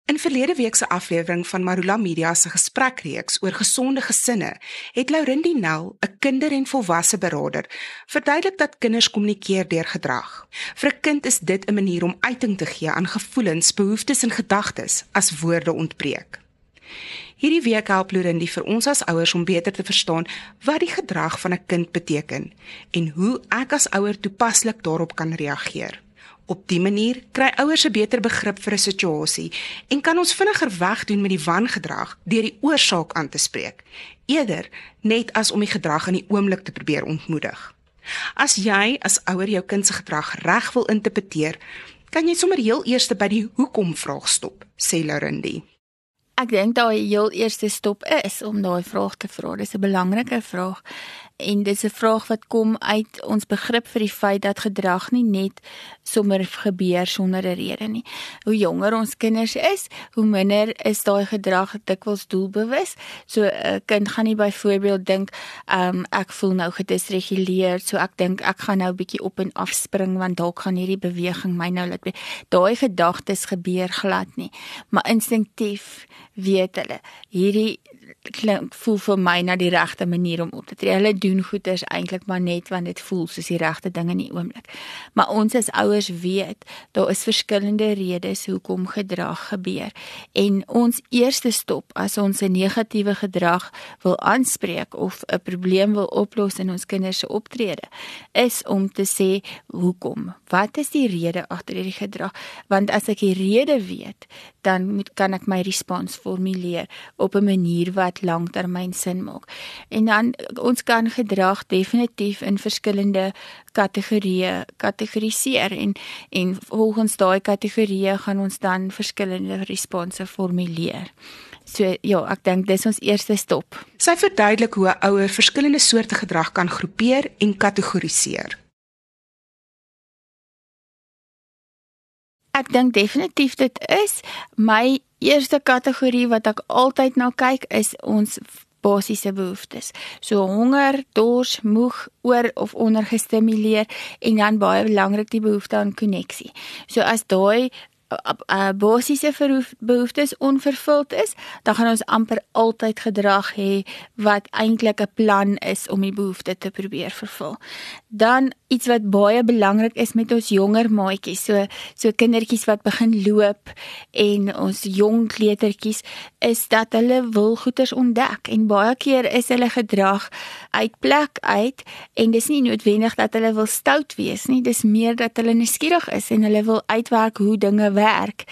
In verlede week se aflewering van Marula Media se gesprekreeks oor gesonde gesinne, het Laurindi Nel, 'n kinder- en volwasse beraader, verduidelik dat kinders kommunikeer deur gedrag. Vir 'n kind is dit 'n manier om uiting te gee aan gevoelens, behoeftes en gedagtes as woorde ontbreek. Hierdie week help Laurindi vir ons as ouers om beter te verstaan wat die gedrag van 'n kind beteken en hoe ek as ouer toepaslik daarop kan reageer. Op die manier kry ouers 'n beter begrip vir 'n situasie en kan ons vinniger wegdoen met die wangedrag deur die oorsaak aan te spreek, eerder net as om die gedrag in die oomblik te probeer ontmoedig. As jy as ouer jou kind se gedrag reg wil interpreteer, kan jy sommer heel eers by die hoekom vraag stop, sê Laurindi. Ek dink daai heel eerste stop is om daai vraag te vra. Dis 'n belangrike vraag. En dis 'n vraag wat kom uit ons begrip vir die feit dat gedrag nie net sommer gebeur sonder 'n rede nie. Hoe jonger ons kinders is, hoe minder is daai gedrag dikwels doelbewus. So 'n kind gaan nie byvoorbeeld dink, ek voel nou gedisreguleerd, so ek dink ek gaan nou 'n bietjie op en af spring want dalk gaan hierdie beweging my nou laat. Daai gedagtes gebeur glad nie, maar instinktief weet hulle, hierdie voel vir my na die regte manier om op te tree. Hulle doen goeders eintlik maar net want dit voel soos die regte ding in die oomblik. Maar ons as ouers weet, daar is verskillende redes hoekom gedrag gebeur. En ons eerste stop as ons 'n negatiewe gedrag wil aanspreek of 'n probleem wil oplos in ons kinders se optrede, is om te sê hoekom. Wat is die rede agter hierdie gedrag? Want as ek die rede weet, dan kan ek my respons formuleer op 'n manier wat langtermyn sin maak. En dan, ons kan gedrag definitief in verskillende kategorieë kategoriseer en volgens daai kategorieë gaan ons dan verskillende response formuleer. So ja, ek dink dis ons eerste stop. Sy verduidelik hoe 'n ouer verskillende soorte gedrag kan groepeer en kategoriseer. Ek dink definitief dit is. My eerste kategorie wat ek altyd na kyk is ons basiese behoeftes. So honger, dors, moeg, oor of onder gestimuleer en dan baie belangrik die behoefte aan koneksie. So as daai basiese behoeftes onvervuld is, dan gaan ons amper altyd gedrag hê wat eintlik 'n plan is om die behoefte te probeer vervul. Dan iets wat baie belangrik is met ons jonger maatjies, so kindertjies wat begin loop en ons jong kleutertjies, is dat hulle wil goeders ontdek en baie keer is hulle gedrag uit plek uit en dis nie noodwendig dat hulle wil stout wees nie, dis meer dat hulle nuuskierig is en hulle wil uitwerk hoe dinge werk.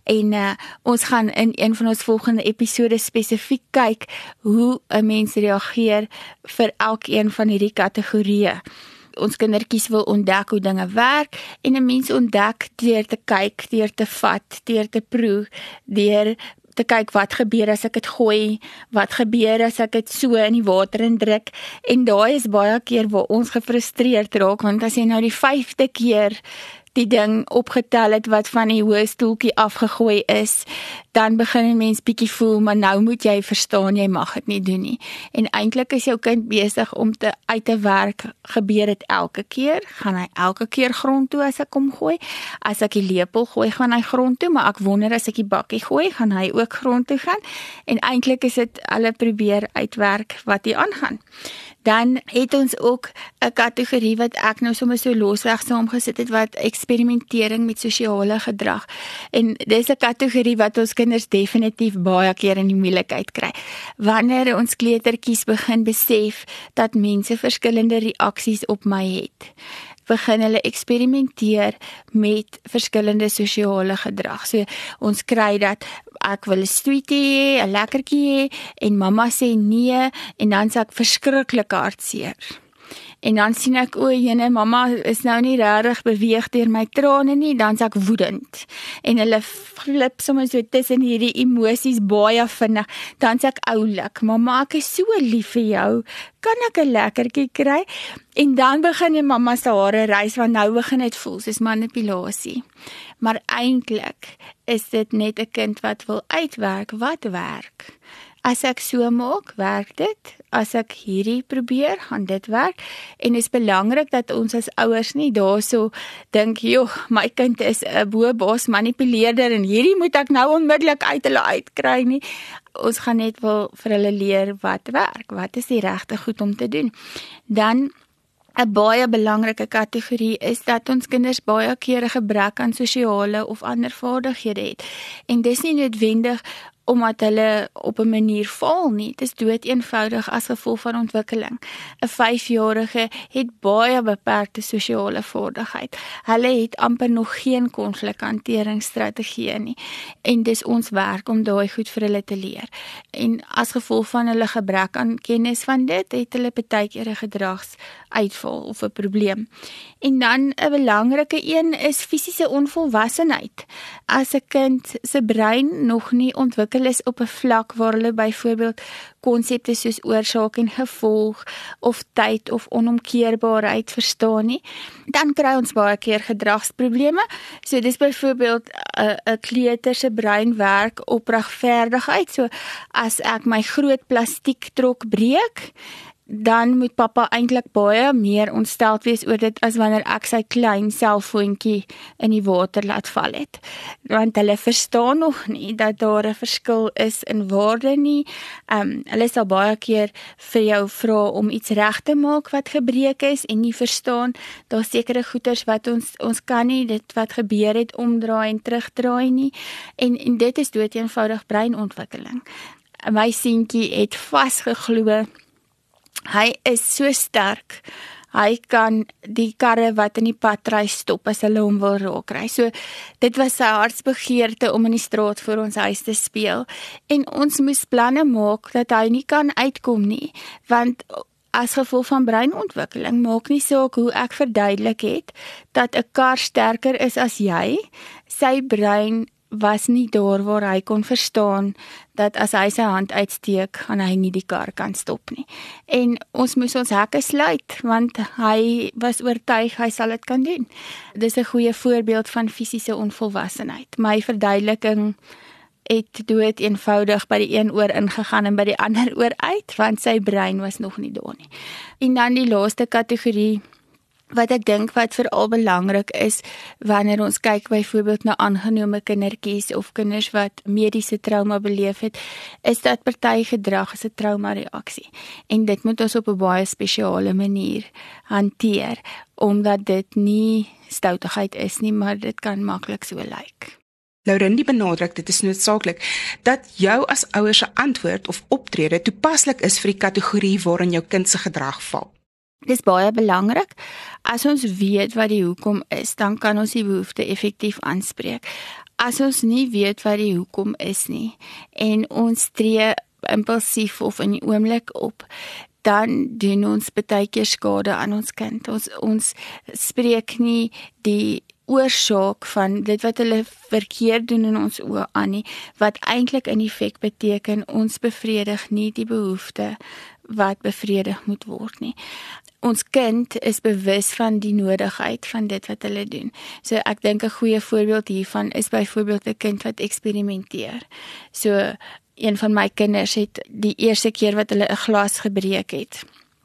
En ons gaan in een van ons volgende episode spesifiek kyk hoe 'n mens reageer vir elkeen van hierdie kategorieë. Ons kindertjies wil ontdek hoe dinge werk en 'n mens ontdek deur te kyk, deur te vat, deur te proe, deur te kyk wat gebeur as ek dit gooi, wat gebeur as ek dit so in die water indruk. En daai is baie keer waar ons gefrustreerd raak, want as jy nou die 5de keer die ding opgetel het wat van die hoë stoeltjie afgegooi is, dan begin 'n mens bietjie voel, maar nou moet jy verstaan, jy mag dit nie doen nie. En eintlik is jou kind besig om uit te werk, gebeur dit elke keer, gaan hy elke keer grond toe as ek hom gooi, as ek die lepel gooi, gaan hy grond toe, maar ek wonder as ek die bakkie gooi, gaan hy ook grond toe gaan, en eintlik is dit hulle probeer uitwerk wat hier aangaan. Dan het ons ook 'n kategorie wat ek nou sommer so losweg saamgesit het, wat eksperimentering met sosiale gedrag. En dis 'n kategorie wat ons kinders definitief baie keer in die moeilikheid kry. Wanneer ons kleutertjies begin besef dat mense verskillende reaksies op my het, begin hulle eksperimenteer met verskillende sosiale gedrag. So ons kry dat ek wil 'n sweetie hê, 'n lekkertjie hê, en mamma sê nee, en dan sê ek verskriklik hartseer. En dan sien ek, o jene, mamma is nou nie regtig beweeg deur my trane nie, dan is ek woedend. En hulle flip sommer so tussen hierdie emosies baie vinnig. Dan sê ek oulik, mamma, ek is so lief vir jou, kan ek 'n lekkertjie kry? En dan begin die mamma se hare rys, want nou begin dit voel soos manipulasie. Maar eintlik is dit net 'n kind wat wil uitwerk wat werk. As ek so maak, werk dit. As ek hierdie probeer, gaan dit werk. En dit is belangrik dat ons as ouers nie daarso dink, joh, my kind is 'n boebaas manipuleerder en hierdie moet ek nou onmiddellik uit hulle uitkry nie. Ons gaan net wil vir hulle leer wat werk, wat is die regte goed om te doen. Dan 'n baie belangrike kategorie is dat ons kinders baie keer 'n gebrek aan sosiale of ander vaardighede het. En dis nie noodwendig omdat hulle op 'n manier faal nie. Dit is dood eenvoudig as gevolg van ontwikkeling. 'n 5-jarige het baie beperkte sosiale vaardigheid. Hulle het amper nog geen konflikhanteringsstrategieë nie. En dis ons werk om daai goed vir hulle te leer. En as gevolg van hulle gebrek aan kennis van dit, het hulle baie keer 'n gedragsuitval of 'n probleem. En dan 'n belangrike een is fisiese onvolwassenheid. As 'n kind se brein nog nie ontwikkel is op 'n vlak waar hulle byvoorbeeld konsepte soos oorsaak en gevolg of tyd of onomkeerbaarheid verstaan nie, dan kry ons baie keer gedragsprobleme. So dis byvoorbeeld 'n kleuter se brein werk op regverdigheid. So as ek my groot plastiektrok breek, dan moet pappa eintlik baie meer ontsteld wees oor dit as wanneer ek sy klein selfoontjie in die water laat val het. Want hulle verstaan nog nie dat daar 'n verskil is in waarde nie. Hulle sal baie keer vir jou vra om iets reg te maak wat gebreek is en nie verstaan. Daar's sekere goeders wat ons kan nie dit wat gebeur het omdraai en terugdraai nie. En dit is dood eenvoudig breinontwikkeling. My seentjie het vasgeglo. Hy is so sterk, hy kan die karre wat in die pad ry stop as hulle hom wil raakry. So, dit was sy hartsbegeerte om in die straat voor ons huis te speel. En ons moes planne maak dat hy nie kan uitkom nie, want as gevolg van breinontwikkeling maak nie saak hoe ek verduidelik het, dat 'n kar sterker is as jy, sy brein was nie daar waar hy kon verstaan dat as hy sy hand uitsteek, gaan hy nie die kar kan stop nie. En ons moes ons hekke sluit, want hy was oortuig hy sal dit kan doen. Dis 'n goeie voorbeeld van fisiese onvolwassenheid. My verduideliking het dood eenvoudig by die een oor ingegaan en by die ander oor uit, want sy brein was nog nie daar nie. En dan die laaste kategorie, wat ek dink wat veral belangrik is, wanneer ons kyk byvoorbeeld na aangenome kindertjies of kinders wat mediese trauma beleef het, is dat party gedrag is 'n traumareaksie. En dit moet ons op 'n baie spesiale manier hanteer, omdat dit nie stoutigheid is nie, maar dit kan maklik so lyk. Laurindi benadruk dit is noodsaaklik dat jou as ouers se antwoord of optrede toepaslik is vir die kategorie waarin jou kind se gedrag val. Dis baie belangrik. As ons weet wat die hoekom is, dan kan ons die behoefte effektief aanspreek. As ons nie weet wat die hoekom is nie en ons tree impulsief of in die oomblik op, dan doen ons baie keer skade aan ons kind. Ons spreek nie die oorsaak van dit wat hulle verkeerd doen in ons oë aan nie, wat eintlik in effek beteken ons bevredig nie die behoefte wat bevredig moet word nie. Ons kind is bewus van die nodigheid van dit wat hulle doen. So ek dink 'n goeie voorbeeld hiervan is byvoorbeeld 'n kind wat eksperimenteer. So een van my kinders het die eerste keer wat hulle 'n glas gebreek het,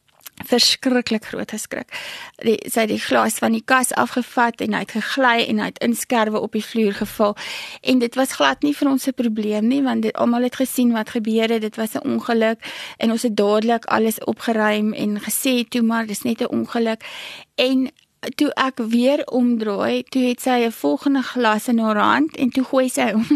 verskriklik groot geskrik. Sy het die glas van die kas afgevat en hy het gegly en hy het inskerwe op die vloer geval. En dit was glad nie vir ons 'n probleem nie, want almal het gesien wat gebeur het. Dit was 'n ongeluk en ons het dadelik alles opgeruim en gesê toe maar dis net 'n ongeluk. En toe ek weer omdraai, toe het sy 'n volgende glas in haar hand en toe gooi sy hom.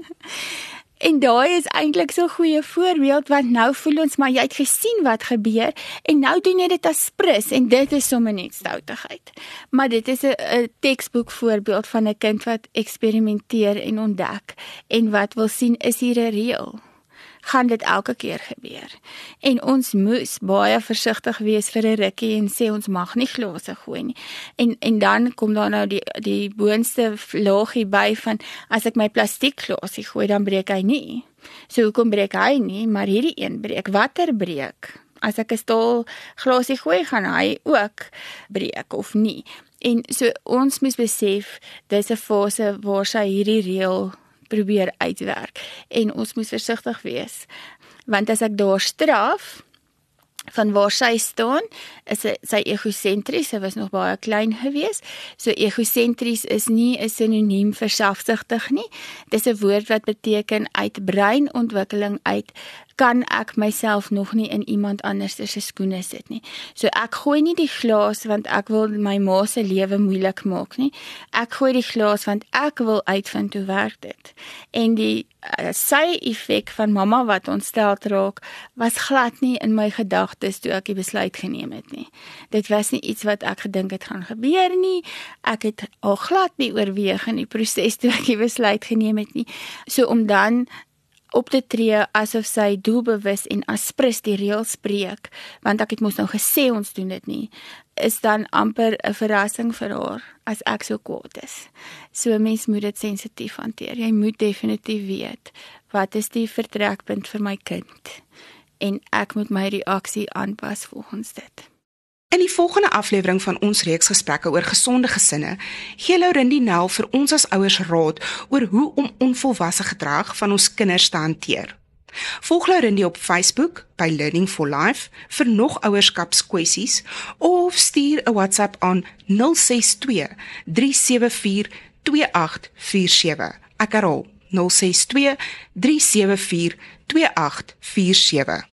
En daai is eintlik so 'n goeie voorbeeld, want nou voel ons maar jy het gesien wat gebeur en nou doen jy dit as prins en dit is sommer net stoutigheid. Maar dit is 'n teksboek voorbeeld van 'n kind wat eksperimenteer en ontdek en wat wil sien is hier 'n reël. Gaan dit elke keer gebeur. En ons moes baie versigtig wees vir 'n rukkie en sê ons mag nie glase gooi nie. En dan kom daar nou die boonste laagie by van as ek my plastiek glasie gooi dan breek hy nie. So hoekom breek hy nie, maar hierdie een breek. Watter breek? As ek 'n staal glasie gooi gaan hy ook breek of nie. En so ons moet besef dis 'n fase waar sy hierdie reël probeer uitwerk en ons moet versigtig wees Want as ek daar straf, van waar sy staan, is sy egosentries, sy was nog baie klein gewees, so egosentries is nie 'n sinoniem vir selfsugtig nie, dit is 'n woord wat beteken uit breinontwikkeling uit, kan ek myself nog nie in iemand anders se skoene sit nie. So ek gooi nie die glas want ek wil my ma se lewe moeilik maak nie, ek gooi die glas want ek wil uitvind hoe werk dit. En die sy-effek van mamma wat ontstel raak, was glad nie in my gedagtes toe ek die besluit geneem het nie. Dit was nie iets wat ek gedink het gaan gebeur nie, ek het al glad nie oorweeg in die proses toe ek die besluit geneem het nie. So om dan op te tree asof sy doelbewus en aspres die reëls breek, want ek het mos nou gesê ons doen dit nie, is dan amper 'n verrassing vir haar as ek so kwaad is. So 'n mens moet dit sensitief hanteer. Jy moet definitief weet, wat is die vertrekpunt vir my kind? En ek moet my reaksie aanpas volgens dit. In die volgende aflewering van ons reeks gesprekke oor gesonde gesinne, gee Laurindie Nel vir ons as ouers raad oor hoe om onvolwasse gedrag van ons kinders te hanteer. Volg Laurindie op Facebook by Learning for Life vir nog ouerskapskwessies of stuur 'n WhatsApp aan 062 374 2847. Ek herhaal 062 374 2847.